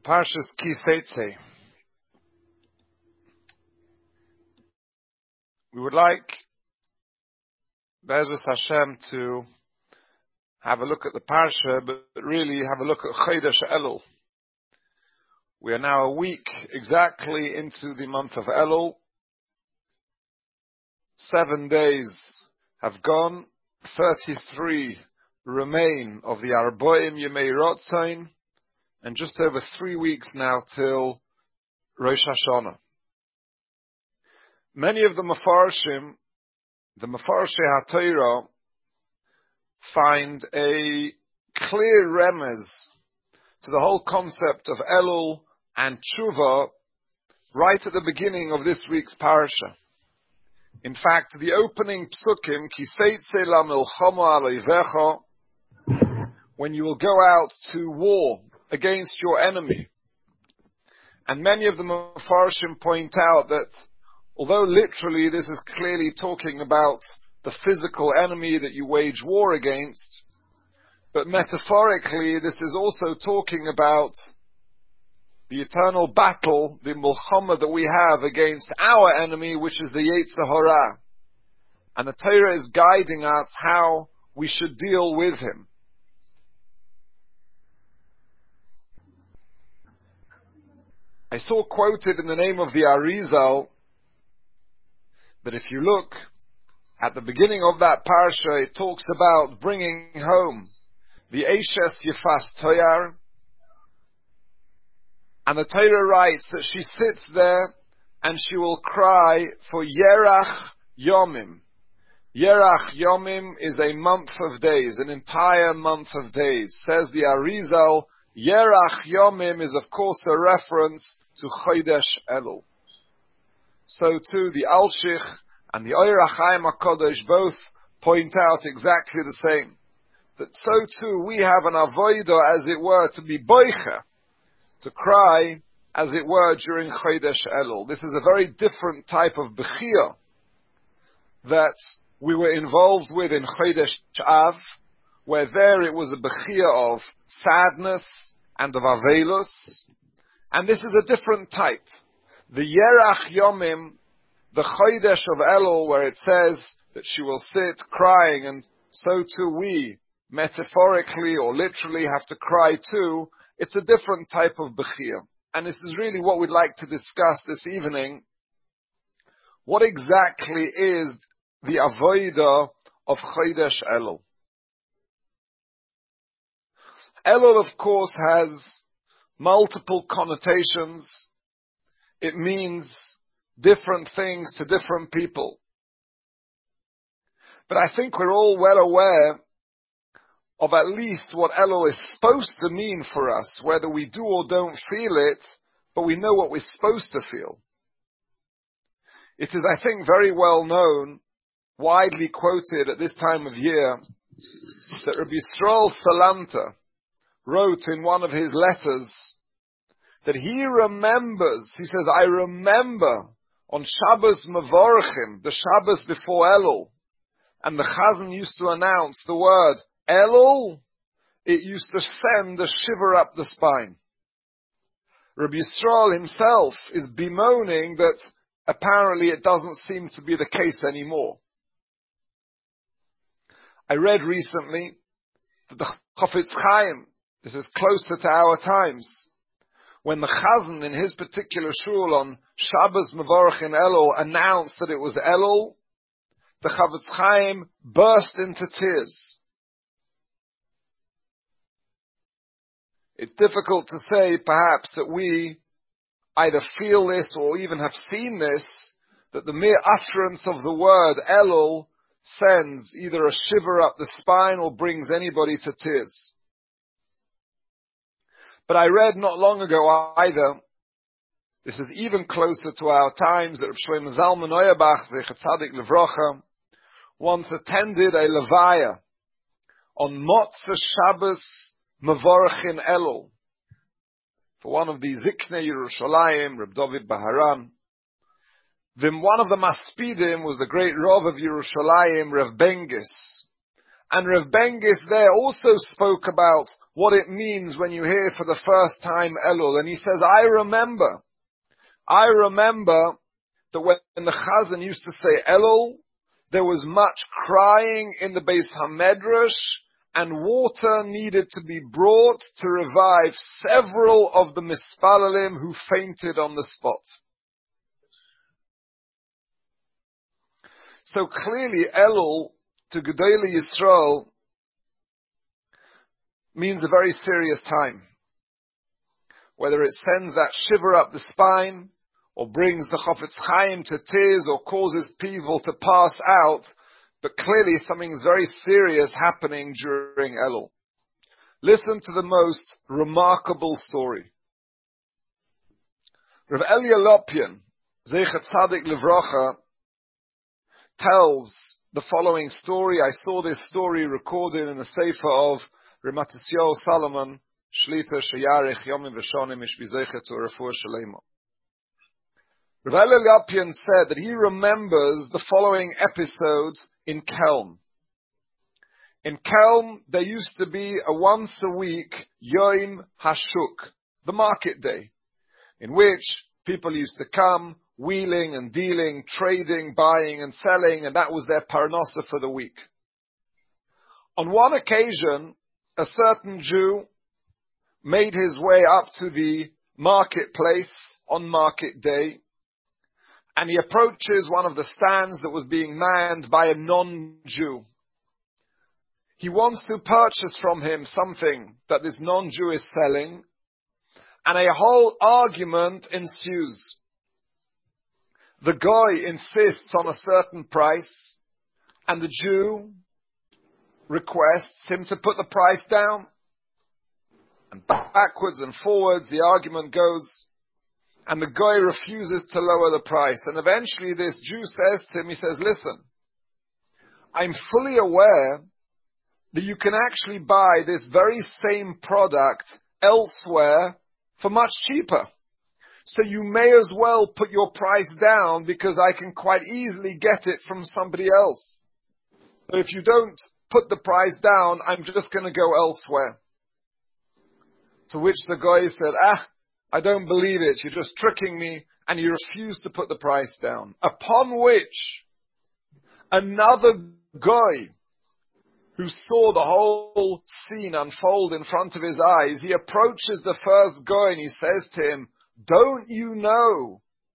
Parshas Ki Seitzei. We would like Be'ezus Hashem to have a look at the Parsha, but really have a look at Chodesh Elul. We are now a week exactly into the month of Elul. 7 days have gone, 33 remain of the Arboim Yemei Rotzain, and just over 3 weeks now till Rosh Hashanah. Many of the Mefarshim, the Mefarshei HaTorah, find a clear remez to the whole concept of Elul and Tshuva right at the beginning of this week's parasha. In fact, the opening psukim, Ki Seitzei la milchama aleivecha, when you will go out to war against your enemy. And many of the Mefarshim point out that although literally this is clearly talking about the physical enemy that you wage war against, but metaphorically this is also talking about the eternal battle, the milchama that we have against our enemy, which is the Yetzer Hara. And the Torah is guiding us how we should deal with him. I saw quoted in the name of the Arizal that if you look at the beginning of that parsha, it talks about bringing home the Eishes Yefas Toyar, and the Torah writes that she sits there and she will cry for Yerach Yomim. Yerach Yomim is a month of days, an entire month of days. Says the Arizal, Yerach Yomim is of course a reference to Chodesh Elul. So too the Alshich and the Ohr HaChaim HaKadosh both point out exactly the same. That so too we have an avodah, as it were, to be boicha, to cry, as it were, during Chodesh Elul. This is a very different type of bechia that we were involved with in Chodesh Av, where there it was a bechia of sadness and of avelus, and this is a different type. The Yerach Yomim, the Chodesh of Elul, where it says that she will sit crying, and so too we, metaphorically or literally, have to cry too. It's a different type of bechia. And this is really what we'd like to discuss this evening. What exactly is the avodah of Chodesh Elul? Elul, of course, has multiple connotations. It means different things to different people. But I think we're all well aware of at least what Elul is supposed to mean for us, whether we do or don't feel it, but we know what we're supposed to feel. It is, I think, very well known, widely quoted at this time of year, that Rabbi Yisrael Salanta wrote in one of his letters that he remembers, he says, I remember on Shabbos Mevorchim, the Shabbos before Elul, and the Chazan used to announce the word Elul, it used to send a shiver up the spine. Rabbi Yisrael himself is bemoaning that apparently it doesn't seem to be the case anymore. I read recently that the Chafetz Chaim, this is closer to our times, when the Chazan in his particular shul on Shabbos Mevorach in Elul announced that it was Elul, the Chafetz Chaim burst into tears. It's difficult to say, perhaps, that we either feel this or even have seen this, that the mere utterance of the word Elul sends either a shiver up the spine or brings anybody to tears. But I read not long ago either, this is even closer to our times, that Rav Shlomo Zalman Auerbach, Zecher Tzadik Levrocha, once attended a levaya on Motzei Shabbos Mevorach in Elul for one of the Ziknei Yerushalayim, Reb David Baharan. Then one of the Maspidim was the great Rav of Yerushalayim, Rav Bengis. And Rav Bengis there also spoke about what it means when you hear for the first time Elul. And he says, I remember that when the Chazan used to say Elul, there was much crying in the Beis HaMedrash, and water needed to be brought to revive several of the Mispalalim who fainted on the spot. So clearly Elul to Gedolei Yisrael means a very serious time. Whether it sends that shiver up the spine, or brings the Chofetz Chaim to tears, or causes people to pass out, but clearly something's very serious happening during Elul. Listen to the most remarkable story. Rav Elia Lopian, Zeichet Tzadik Livrocha, tells the following story. I saw this story recorded in the Sefer of Ramatisyo Salomon, Shlita Sheyarech Yomim V'Shonim Ishbizechet to Refuah Shalema. Rav Elia Lopian said that he remembers the following episode in Kelm. In Kelm, there used to be a once a week Yom Hashuk, the market day, in which people used to come, wheeling and dealing, trading, buying and selling, and that was their parnasa for the week. On one occasion, a certain Jew made his way up to the marketplace on market day, and he approaches one of the stands that was being manned by a non-Jew. He wants to purchase from him something that this non-Jew is selling, and a whole argument ensues. The guy insists on a certain price, and the Jew requests him to put the price down. And backwards and forwards the argument goes, and the guy refuses to lower the price. And eventually this Jew says to him, he says, listen, I'm fully aware that you can actually buy this very same product elsewhere for much cheaper. So you may as well put your price down because I can quite easily get it from somebody else. So if you don't put the price down, I'm just going to go elsewhere. To which the guy said, I don't believe it. You're just tricking me. And he refused to put the price down. Upon which another guy who saw the whole scene unfold in front of his eyes, he approaches the first guy and he says to him, Don't you know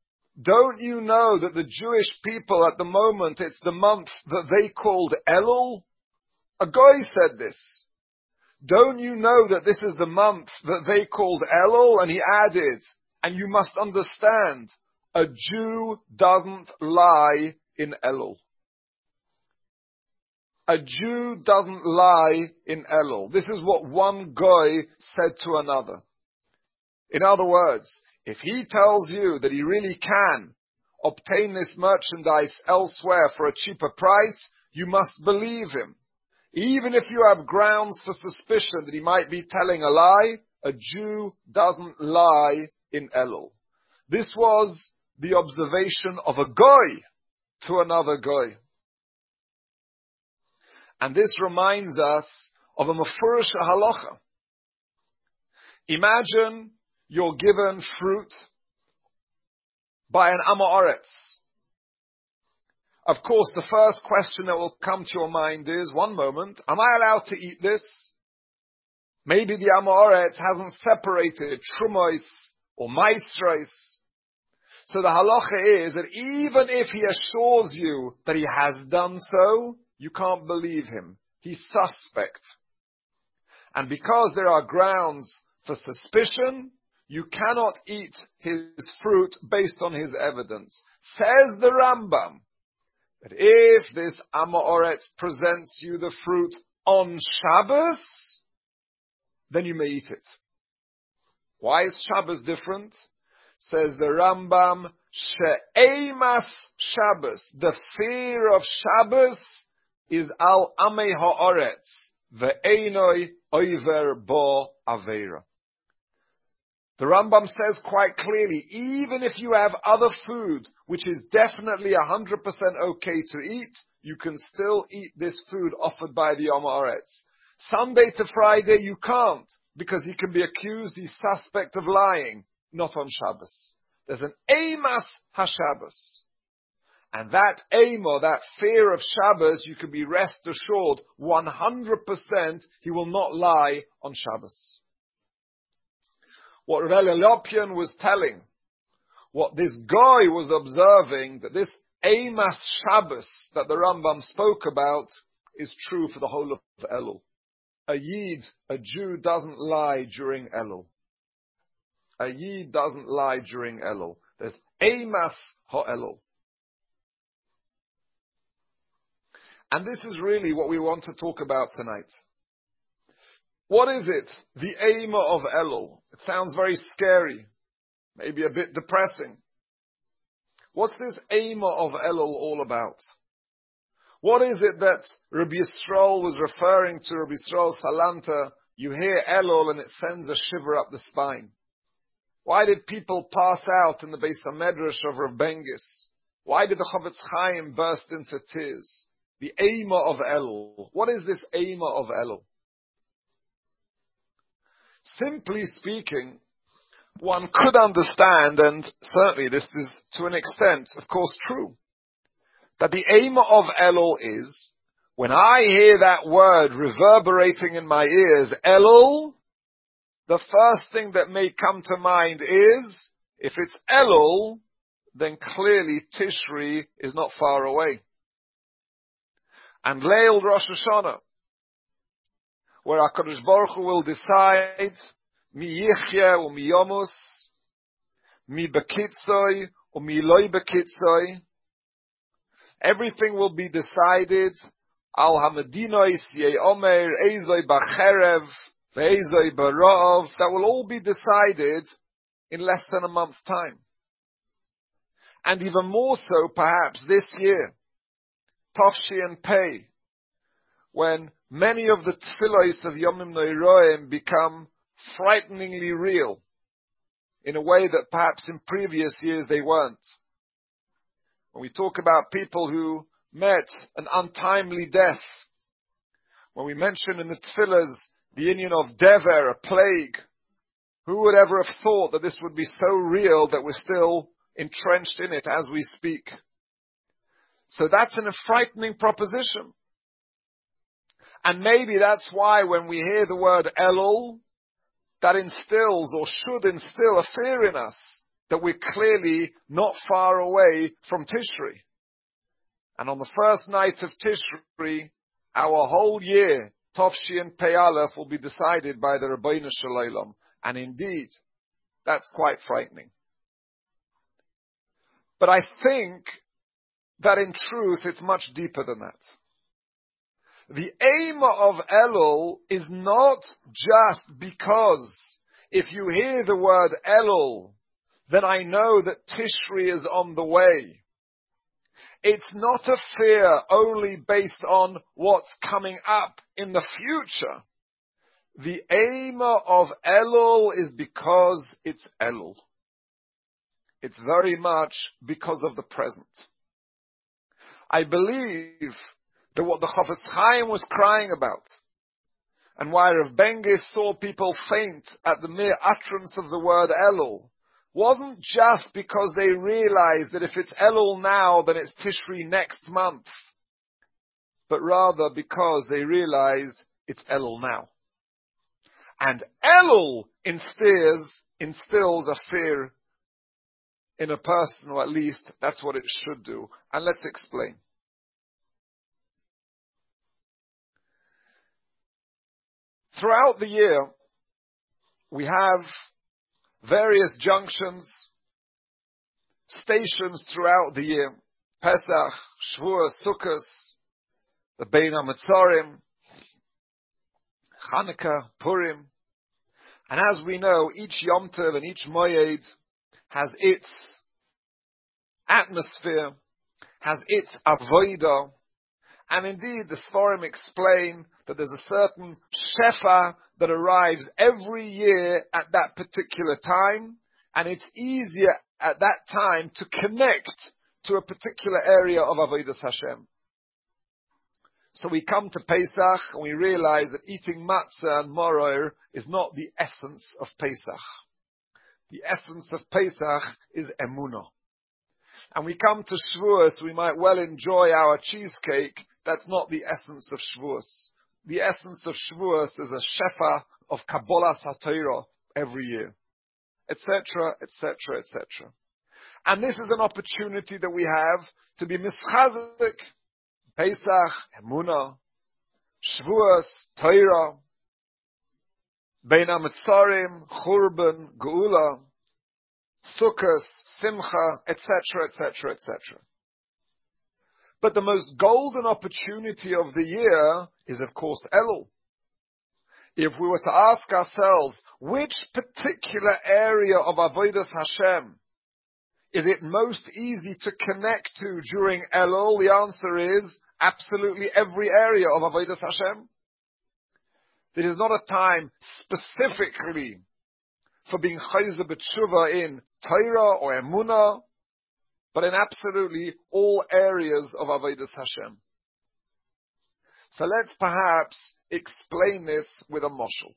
that the Jewish people at the moment, it's the month that they called Elul? A guy said this. Don't you know that this is the month that they called Elul? And he added, and you must understand, a Jew doesn't lie in Elul. A Jew doesn't lie in Elul. This is what one guy said to another. In other words, if he tells you that he really can obtain this merchandise elsewhere for a cheaper price, you must believe him. Even if you have grounds for suspicion that he might be telling a lie, a Jew doesn't lie in Elul. This was the observation of a guy to another guy. And this reminds us of a mefurish halacha. Imagine you're given fruit by an Am Ha'aretz. Of course, the first question that will come to your mind is, one moment, am I allowed to eat this? Maybe the Am Ha'aretz hasn't separated Trumos or Maisros. So the halacha is that even if he assures you that he has done so, you can't believe him. He's suspect. And because there are grounds for suspicion, you cannot eat his fruit based on his evidence. Says the Rambam, that if this Am Ha'aretz presents you the fruit on Shabbos, then you may eat it. Why is Shabbos different? Says the Rambam, She'emas Shabbos, the fear of Shabbos is al Amei Ha'aretz, ve'einoi oiver bo aveira. The Rambam says quite clearly, even if you have other food, which is definitely 100% okay to eat, you can still eat this food offered by the Yom Haaretz. Sunday to Friday you can't, because he can be accused, he's suspect of lying, not on Shabbos. There's an Eimas HaShabbos. And that aim or that fear of Shabbos, you can be rest assured, 100% he will not lie on Shabbos. What Rav Lopian was telling, what this guy was observing, that this Eimas Shabbos that the Rambam spoke about is true for the whole of Elul. A Yid, a Jew, doesn't lie during Elul. A Yid doesn't lie during Elul. There's Eimas HaElul. And this is really what we want to talk about tonight. What is it? The Eima of Elul. It sounds very scary, maybe a bit depressing. What's this Eima of Elul all about? What is it that Rabbi Yisrael was referring to, Rabbi Yisrael Salanta? You hear Elul and it sends a shiver up the spine. Why did people pass out in the Beis HaMedrash of Rav Bengis? Why did the Chavetz Chaim burst into tears? The Eima of Elul. What is this Eima of Elul? Simply speaking, one could understand, and certainly this is to an extent, of course, true, that the aim of Elul is, when I hear that word reverberating in my ears, Elul, the first thing that may come to mind is, if it's Elul, then clearly Tishri is not far away. And Leil Rosh Hashanah, where HaKadosh Baruch Hu will decide mi yichye u mi yomus, mi bekitzoy u mi loy bekitzoy. Everything will be decided. Al hamedinois ye omer eizoy bacherev ve'eizoy barov. That will all be decided in less than a month's time. And even more so, perhaps this year, Tafshi Pei, when many of the tefillos of Yomim Noiroim become frighteningly real, in a way that perhaps in previous years they weren't. When we talk about people who met an untimely death, when we mention in the tefillas the union of Dever, a plague, who would ever have thought that this would be so real that we're still entrenched in it as we speak? So that's a frightening proposition. And maybe that's why when we hear the word Elul, that instills or should instill a fear in us that we're clearly not far away from Tishri. And on the first night of Tishri, our whole year, Tafshi and Pei Aleph, will be decided by the Rabbeinu Shalom. And indeed, that's quite frightening. But I think that in truth it's much deeper than that. The aim of Elul is not just because if you hear the word Elul, then I know that Tishri is on the way. It's not a fear only based on what's coming up in the future. The aim of Elul is because it's Elul. It's very much because of the present. I believe that what the Chavetz Chaim was crying about, and why Rav Bengis saw people faint at the mere utterance of the word Elul, wasn't just because they realized that if it's Elul now, then it's Tishri next month, but rather because they realized it's Elul now. And Elul instills a fear in a person, or at least that's what it should do. And let's explain. Throughout the year, we have various junctions, stations throughout the year. Pesach, Shavuos, Sukkot, the Bein HaMetzarim, Chanukah, Purim. And as we know, each Yom Tov and each Moed has its atmosphere, has its avodah. And indeed, the Sforim explain that there's a certain shefa that arrives every year at that particular time, and it's easier at that time to connect to a particular area of Avodas Hashem. So we come to Pesach and we realize that eating matzah and maror is not the essence of Pesach. The essence of Pesach is emunah. And we come to Shavuos, we might well enjoy our cheesecake. That's not the essence of Shavuos. The essence of Shavuos is a shefa of Kabbalas HaTorah every year, etc., etc., etc. And this is an opportunity that we have to be mischazik. Pesach, Emunah, Shavuos, Torah, Bein HaMetzarim, Churban, Geula, Sukkot, Simcha, etc., etc., etc. But the most golden opportunity of the year is, of course, Elul. If we were to ask ourselves, which particular area of Avodas Hashem is it most easy to connect to during Elul? The answer is absolutely every area of Avodas Hashem. There is not a time specifically for being chayzer b'tshuva in Torah or Emunah, but in absolutely all areas of Avodas Hashem. So let's perhaps explain this with a moshel.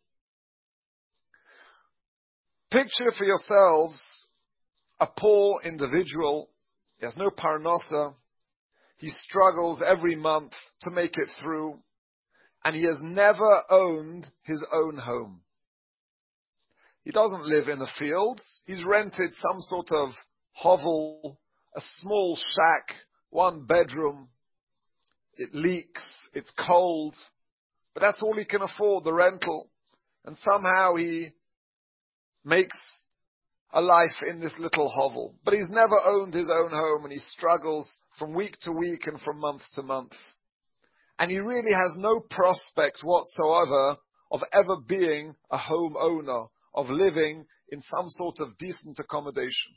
Picture for yourselves a poor individual. He has no parnasa. He struggles every month to make it through, and he has never owned his own home. He doesn't live in the fields. He's rented some sort of hovel, a small shack, 1 bedroom. It leaks, it's cold, but that's all he can afford, the rental. And somehow he makes a life in this little hovel. But he's never owned his own home, and he struggles from week to week and from month to month. And he really has no prospect whatsoever of ever being a home owner, of living in some sort of decent accommodation.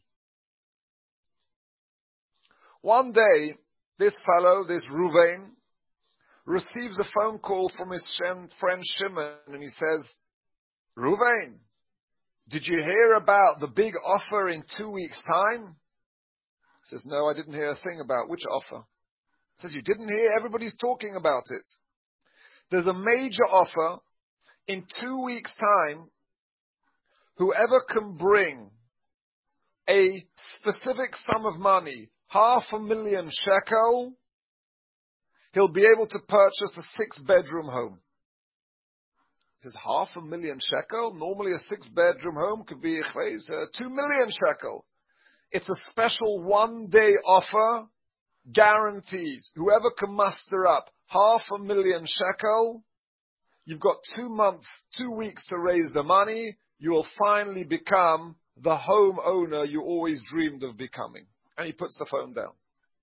One day, this fellow, this Ruvain, receives a phone call from his friend Shimon, and he says, Ruvain, did you hear about the big offer in 2 weeks' time? He says, no, I didn't hear a thing about. Which offer? He says, you didn't hear? Everybody's talking about it. There's a major offer. In 2 weeks' time, whoever can bring a specific sum of money, 500,000 shekel, he'll be able to purchase a 6-bedroom home. He says, 500,000 shekel? Normally a 6-bedroom home could be 2 million shekel. It's a special 1-day offer, guaranteed. Whoever can muster up 500,000 shekel, you've got 2 months, 2 weeks to raise the money, you will finally become the home owner you always dreamed of becoming. And he puts the phone down.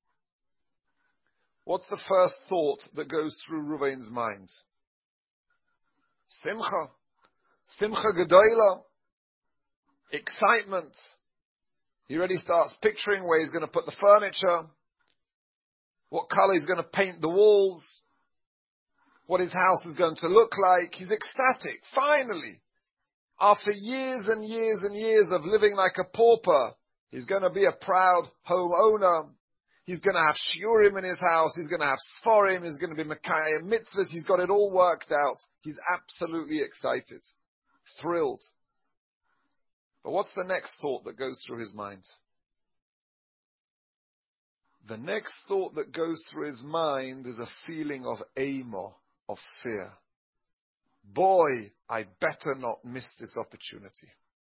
What's the first thought that goes through Ruvain's mind? Simcha. Simcha Gedola. Excitement. He already starts picturing where he's going to put the furniture, what color he's going to paint the walls, what his house is going to look like. He's ecstatic. Finally, after years and years and years of living like a pauper, he's going to be a proud home owner. He's going to have shiurim in his house. He's going to have sforim. He's going to be mekayim mitzvahs. He's got it all worked out. He's absolutely excited, thrilled. But what's the next thought that goes through his mind? The next thought that goes through his mind is a feeling of aimor, of fear. Boy, I better not miss this opportunity.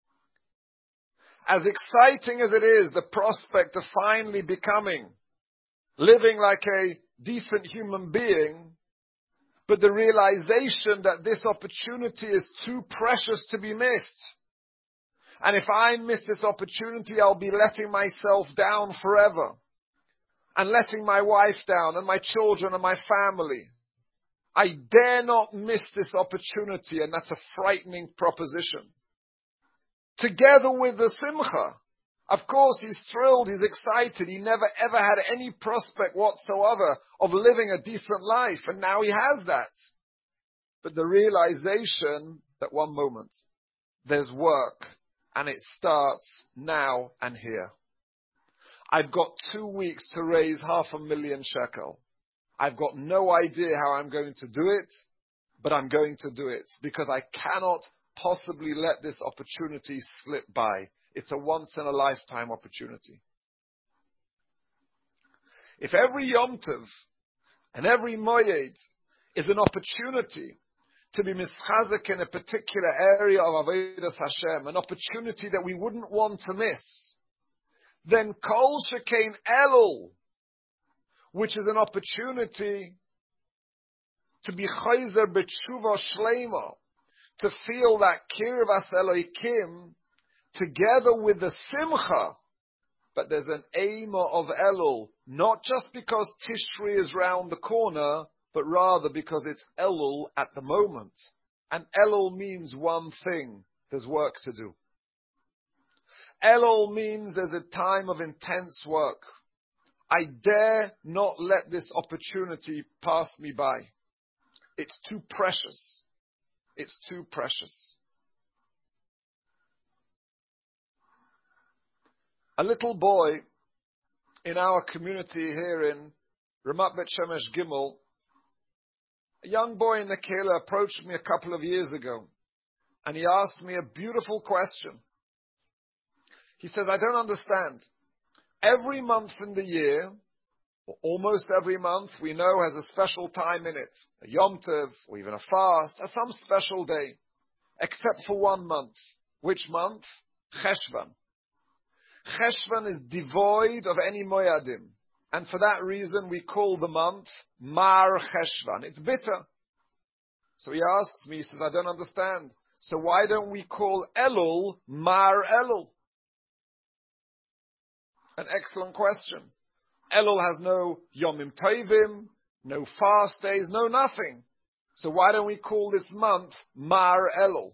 As exciting as it is, the prospect of finally living like a decent human being, but the realization that this opportunity is too precious to be missed. And if I miss this opportunity, I'll be letting myself down forever. And letting my wife down, and my children, and my family. I dare not miss this opportunity, and that's a frightening proposition. Together with the simcha. Of course, he's thrilled, he's excited, he never ever had any prospect whatsoever of living a decent life, and now he has that. But the realization that one moment. There's work, and it starts now and here. I've got 2 weeks to raise 500,000 shekel. I've got no idea how I'm going to do it, but I'm going to do it because I cannot possibly let this opportunity slip by. It's a once-in-a-lifetime opportunity. If every Yom Tov and every Moyed is an opportunity to be mischazek in a particular area of Avodas Hashem, an opportunity that we wouldn't want to miss, then Kol Shekain Elul, which is an opportunity to be chayzer b'tshuva shleima, to feel that kirvas Elokim together with the simcha. But there's an aim of Elul, not just because Tishri is round the corner, but rather because it's Elul at the moment. And Elul means one thing: there's work to do. Elul means there's a time of intense work. I dare not let this opportunity pass me by. It's too precious. It's too precious. A little boy in our community here in Ramat Bet Shemesh Gimel, a young boy in the Kehillah approached me a couple of years ago, and he asked me a beautiful question. He says, I don't understand. Every month in the year, or almost every month, we know has a special time in it. A Yom Tov, or even a fast, or some special day. Except for one month. Which month? Cheshvan. Cheshvan is devoid of any moyadim. And for that reason, we call the month Mar Cheshvan. It's bitter. So he asks me, he says, I don't understand. So why don't we call Elul Mar Elul? An excellent question. Elul has no Yomim Tovim, no fast days, no nothing. So why don't we call this month Mar Elul?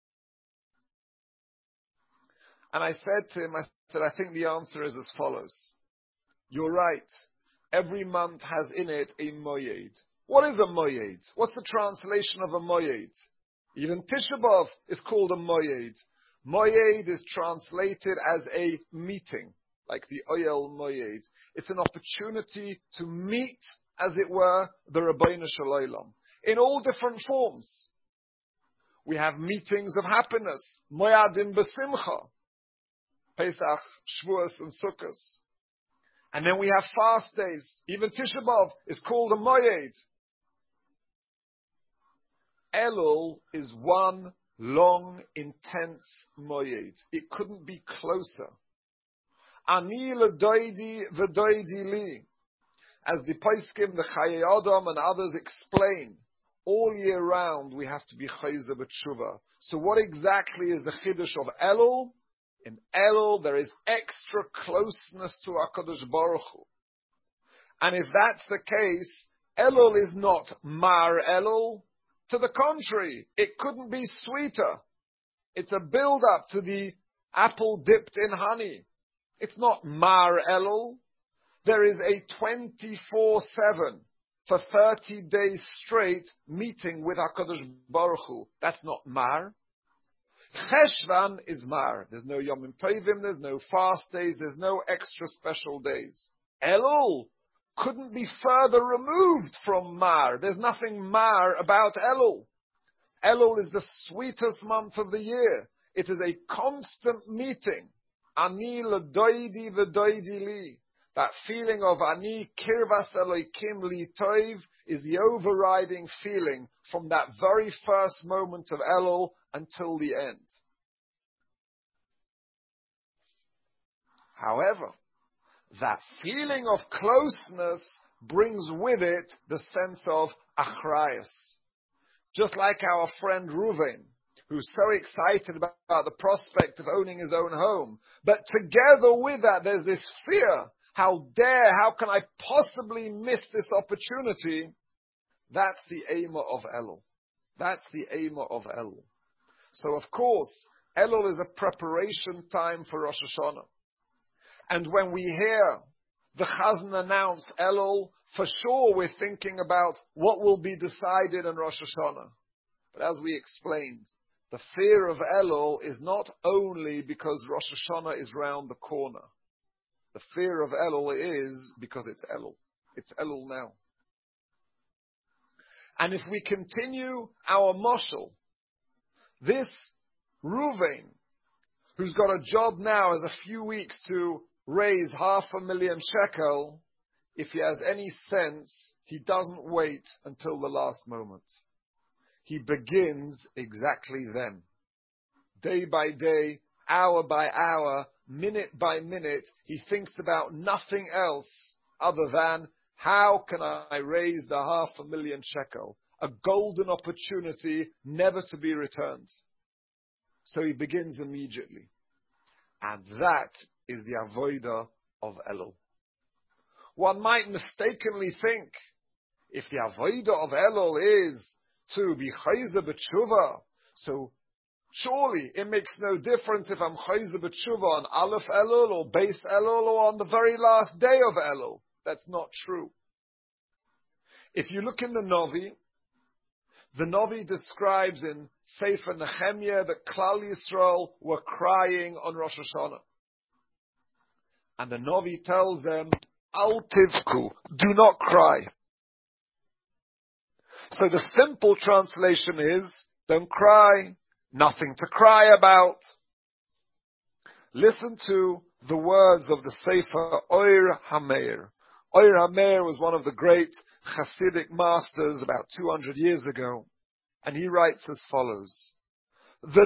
And I said to him, I think the answer is as follows. You're right. Every month has in it a moyed. What is a moyed? What's the translation of a moyed? Even Tisha B'Av is called a moyed. Moyed is translated as a meeting, like the Oyel Moyed. It's an opportunity to meet, as it were, the Rabbeinu Shalom in all different forms. We have meetings of happiness, Moyadim B'Simcha, Pesach, Shavuos, and Sukkot. And then we have fast days. Even Tisha B'Av is called a Moyed. Elul is one long, intense Moyed. It couldn't be closer. Ani l'doidi v'doidi li. As the Poskim, the Chayei Adam, and others explain, all year round we have to be chayzer b'tshuva. So what exactly is the chiddush of Elul? In Elul there is extra closeness to HaKadosh Baruch Hu. And if that's the case, Elul is not Mar Elul. To the contrary, it couldn't be sweeter. It's a build-up to the apple dipped in honey. It's not Mar Elul. There is a 24/7, for 30 days straight, meeting with HaKadosh Baruch Hu. That's not Mar. Cheshvan is Mar. There's no Yomim Tovim, there's no fast days, there's no extra special days. Elul couldn't be further removed from Mar. There's nothing Mar about Elul. Elul is the sweetest month of the year. It is a constant meeting. Ani l'doidi v'doidi li. That feeling of Ani kirvas Elokim li toiv is the overriding feeling from that very first moment of Elul until the end. However, that feeling of closeness brings with it the sense of achrayus. Just like our friend Ruvain, who's so excited about the prospect of owning his own home. But together with that, there's this fear. How can I possibly miss this opportunity? That's the aim of Elul. That's the aim of Elul. So of course, Elul is a preparation time for Rosh Hashanah. And when we hear the Chazan announce Elul, for sure we're thinking about what will be decided in Rosh Hashanah. But as we explained, The fear of Elul is not only because Rosh Hashanah is round the corner. The fear of Elul is because it's Elul. It's Elul now. And if we continue our moshel, this Ruvain, who's got a job now as a few weeks to raise 500,000 shekel, if he has any sense, he doesn't wait until the last moment. He begins exactly then. Day by day, hour by hour, minute by minute, he thinks about nothing else other than, how can I raise the 500,000 shekel? A golden opportunity never to be returned. So he begins immediately. And that is the avodah of Elul. One might mistakenly think, if the avodah of Elul is to be chayzer b'tshuva, so surely it makes no difference if I'm chayzer b'tshuva on Aleph Elul or Beis Elul or on the very last day of Elul. That's not true. If you look in the Novi describes in Sefer Nehemiah that Klal Yisrael were crying on Rosh Hashanah. And the Novi tells them, Al tivku, do not cry. So the simple translation is, don't cry, nothing to cry about. Listen to the words of the Sefer Oir HaMeir. Oir HaMeir was one of the great Hasidic masters about 200 years ago. And he writes as follows. The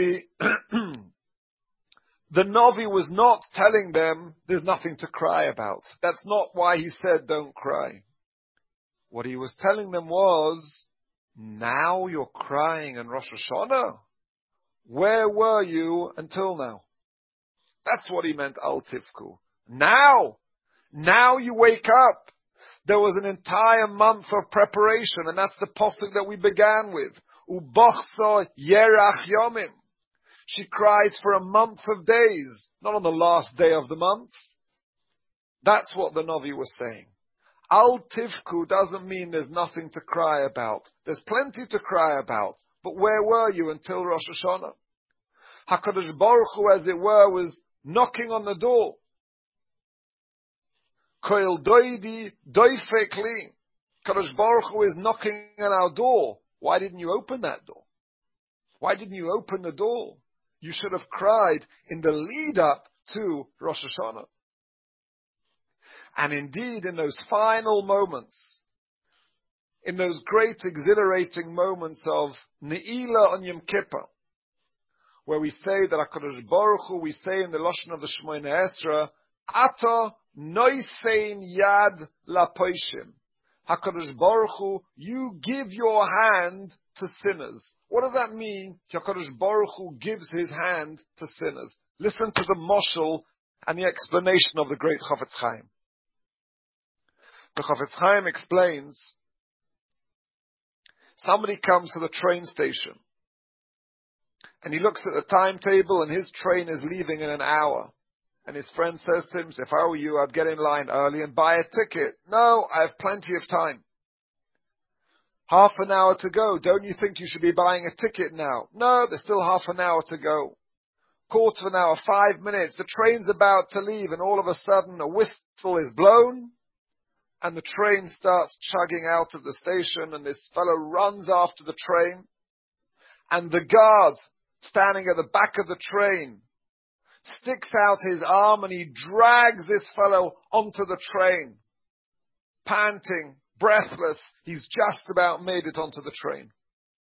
Novi was not telling them there's nothing to cry about. That's not why he said don't cry. What he was telling them was, now you're crying in Rosh Hashanah? Where were you until now? That's what he meant, Al Tifku. Now you wake up. There was an entire month of preparation, and that's the pasuk that we began with. Ubochsa yerach yomim. She cries for a month of days, not on the last day of the month. That's what the Novi was saying. Al tivku doesn't mean there's nothing to cry about. There's plenty to cry about. But where were you until Rosh Hashanah? HaKadosh Baruch Hu, as it were, was knocking on the door. Koil doidi doifekli. Kadosh Baruch Hu is knocking on our door. Why didn't you open that door? Why didn't you open the door? You should have cried in the lead up to Rosh Hashanah. And indeed, in those final moments, in those great exhilarating moments of Ne'ilah on Yom Kippur, where we say that HaKadosh Baruch Hu, we say in the Lashon of the Shemoneh Esrei, Ata noisein yad lapoishim. HaKadosh Baruch Hu, you give your hand to sinners. What does that mean? HaKadosh Baruch Hu gives his hand to sinners. Listen to the moshel and the explanation of the great Chafetz Chaim. The Chafetz Chaim explains, somebody comes to the train station and he looks at the timetable and his train is leaving in an hour. And his friend says to him, if I were you, I'd get in line early and buy a ticket. No, I have plenty of time. Half an hour to go. Don't you think you should be buying a ticket now? No, there's still half an hour to go. Quarter of an hour, 5 minutes. The train's about to leave and all of a sudden a whistle is blown and the train starts chugging out of the station and this fellow runs after the train and the guard standing at the back of the train sticks out his arm and he drags this fellow onto the train. Panting, breathless, he's just about made it onto the train.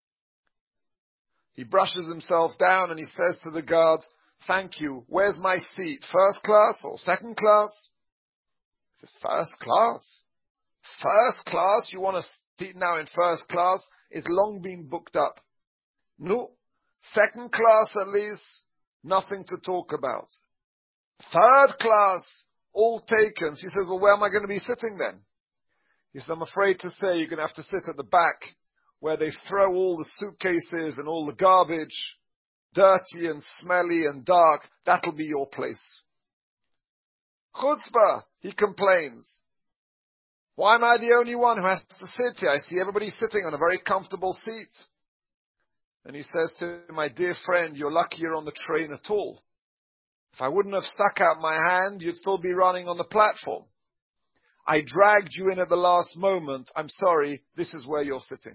He brushes himself down and he says to the guard, thank you, where's my seat? First class or second class? He says, first class? First class? You want a seat now in first class? It's long been booked up. No, second class at least. Nothing to talk about. Third class, all taken. She says, well, where am I going to be sitting then? He said, I'm afraid to say you're going to have to sit at the back where they throw all the suitcases and all the garbage, dirty and smelly and dark. That'll be your place. Chutzpah, he complains. Why am I the only one who has to sit here? I see everybody sitting on a very comfortable seat. And he says to him, my dear friend, you're lucky you're on the train at all. If I wouldn't have stuck out my hand, you'd still be running on the platform. I dragged you in at the last moment. I'm sorry, this is where you're sitting.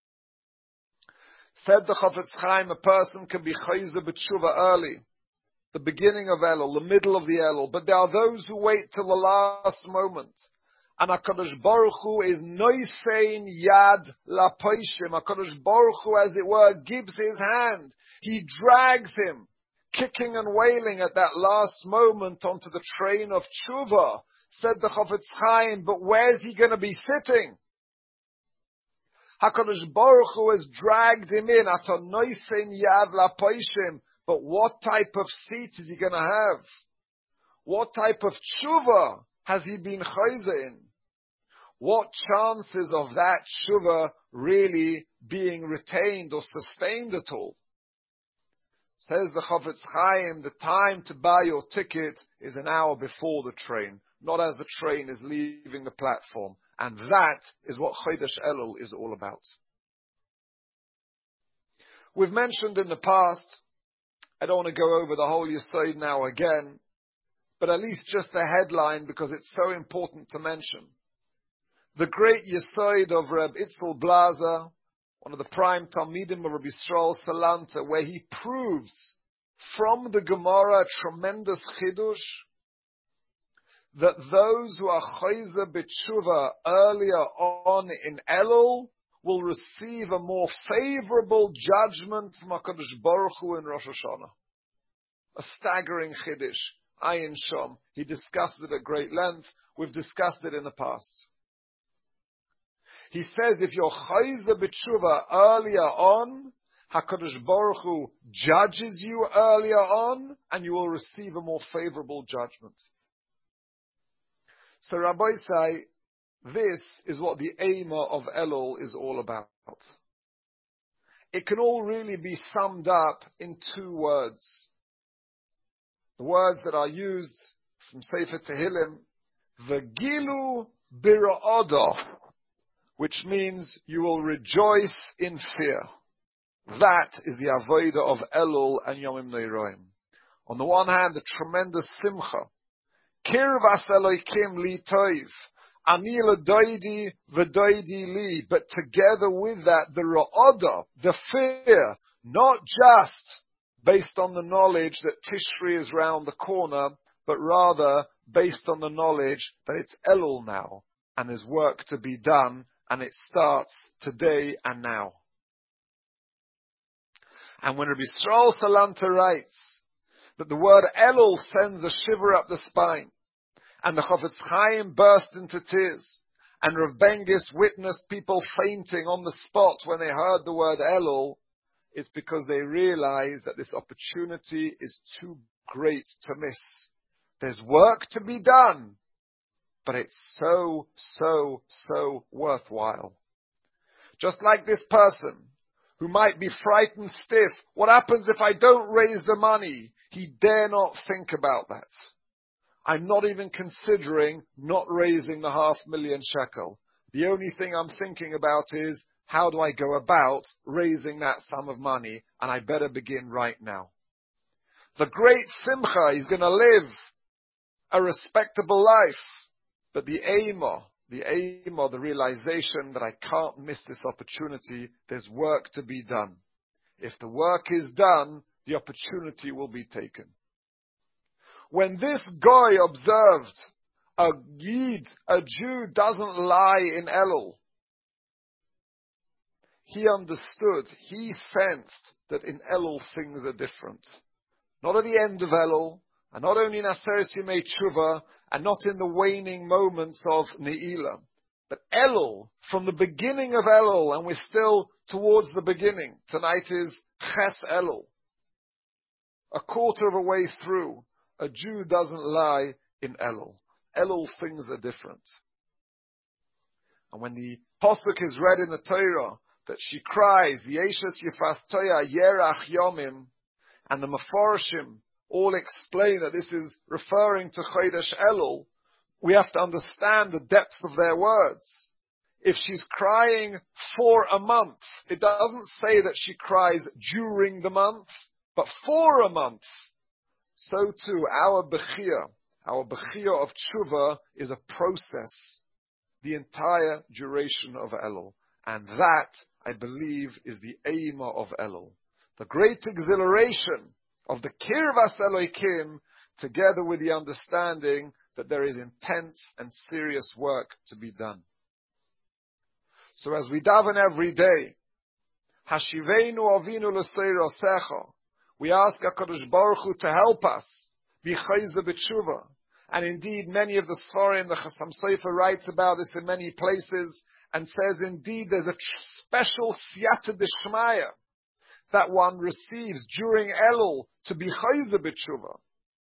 Said the Chofetz Chaim, a person can be chayzer b'tshuva early, the beginning of Elul, the middle of the Elul, but there are those who wait till the last moment. And HaKadosh Baruch Hu is noisein yad lapoishim. HaKadosh Baruch Hu, as it were, gives his hand. He drags him, kicking and wailing at that last moment onto the train of tshuva. Said the Chofetz Chaim, but where's he going to be sitting? HaKadosh Baruch Hu has dragged him in. Ato noisein yad lapoishim. But what type of seat is he going to have? What type of tshuva has he been chayzer in? What chances of that tshuva really being retained or sustained at all? Says the Chofetz Chaim, the time to buy your ticket is an hour before the train, not as the train is leaving the platform. And that is what Chodesh Elul is all about. We've mentioned in the past, I don't want to go over the whole Yesod now again, but at least just the headline because it's so important to mention. The great Yesod of Reb Itzel Blazer, one of the prime Talmidim of Rabbi Yisrael Salanta, where he proves from the Gemara a tremendous chidush that those who are chayzer b'tshuva earlier on in Elul will receive a more favorable judgment from HaKadosh Baruch Hu in Rosh Hashanah. A staggering chiddush. Ayin Shom. He discussed it at great length. We've discussed it in the past. He says if you're chayzer b'tshuva earlier on, HaKadosh Baruch Hu judges you earlier on, and you will receive a more favorable judgment. So Rabbi say, this is what the aim of Elul is all about. It can all really be summed up in two words. The words that are used from Sefer Tehillim, V'gilu bira'odah, which means you will rejoice in fear. That is the avodah of Elul and Yomim Neiroim. On the one hand, the tremendous simcha. Kirvas Elokim li toiv. Ani l'doidi v'doidi li. But together with that, the ra'odah, the fear, not just based on the knowledge that Tishri is round the corner, but rather based on the knowledge that it's Elul now, and there's work to be done, and it starts today and now. And when Rabbi Yisrael Salanta writes that the word Elul sends a shiver up the spine, and the Chofetz Chaim burst into tears, and Rav Bengis witnessed people fainting on the spot when they heard the word Elul, it's because they realize that this opportunity is too great to miss. There's work to be done, but it's so worthwhile. Just like this person who might be frightened stiff. What happens if I don't raise the money? He dare not think about that. I'm not even considering not raising the 500,000 shekel. The only thing I'm thinking about is, how do I go about raising that sum of money? And I better begin right now. The great simcha, he's going to live a respectable life. But the aim, the realization that I can't miss this opportunity, there's work to be done. If the work is done, the opportunity will be taken. When this guy observed a Yid, a Jew, doesn't lie in Elul, he understood, he sensed that in Elul things are different. Not at the end of Elul, and not only in Aseret Yemei Tshuva, and not in the waning moments of Ne'ilah, but Elul, from the beginning of Elul, and we're still towards the beginning. Tonight is Ches Elul. A quarter of a way through, a Jew doesn't lie in Elul. Elul things are different. And when the Pasuk is read in the Torah, that she cries, Yeshes Yifas Toya Yerach Yomim, and the Mefarshim all explain that this is referring to Chodesh Elul, we have to understand the depth of their words. if she's crying for a month, it doesn't say that she cries during the month, but for a month. So too, our Bechia of Tshuva is a process, the entire duration of Elul. And that, I believe, is the aim of Elul. The great exhilaration of the Kirvas Elokim, together with the understanding that there is intense and serious work to be done. So as we daven every day, Hashiveinu Avinu L'Seiro Secho, we ask HaKadosh Baruch Hu to help us be chayze b'tshuva. And indeed, many of the Sfarim, the Chasam Sofer writes about this in many places, and says indeed there's a special siyata d'shmaya that one receives during Elul to be chayze b'tshuva.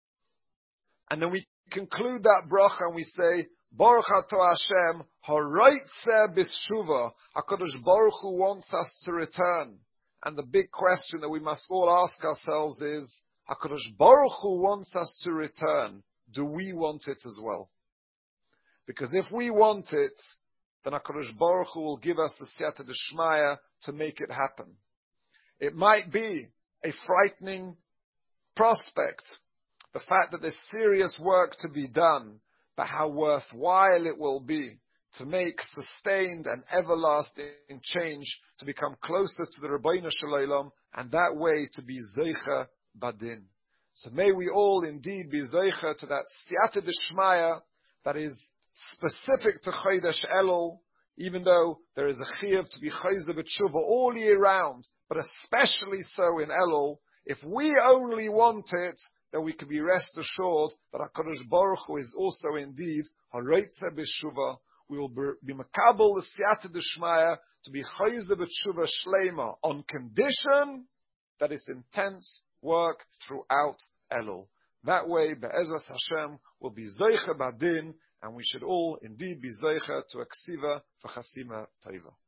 And then we conclude that bracha and we say, Baruch Ato Hashem, haraitze b'tshuva. HaKadosh Baruch Hu wants us to return. And the big question that we must all ask ourselves is, HaKadosh Baruch Hu wants us to return. Do we want it as well? Because if we want it, then HaKadosh Baruch Hu will give us the siyata d'shmaya to make it happen. It might be a frightening prospect, the fact that there's serious work to be done, but how worthwhile it will be to make sustained and everlasting change, to become closer to the Rabbeinu Shalom, and that way to be Zeicha Badin. So may we all indeed be Zeicha to that Siyata D'Shmaya that is specific to Chodesh Elul, even though there is a Chiyuv to be Chayze B'Tshuva all year round, but especially so in Elul. If we only want it, then we can be rest assured that HaKadosh Baruch Hu is also indeed Hareitze B'Shuva. We will be makabel the siyata d'shmaya to be chayze b'tshuva shleima, on condition that it's intense work throughout Elul. That way, be'ezras Hashem will be zeicha badin, and we should all indeed be zeicha to a ksiva for chasima taiva.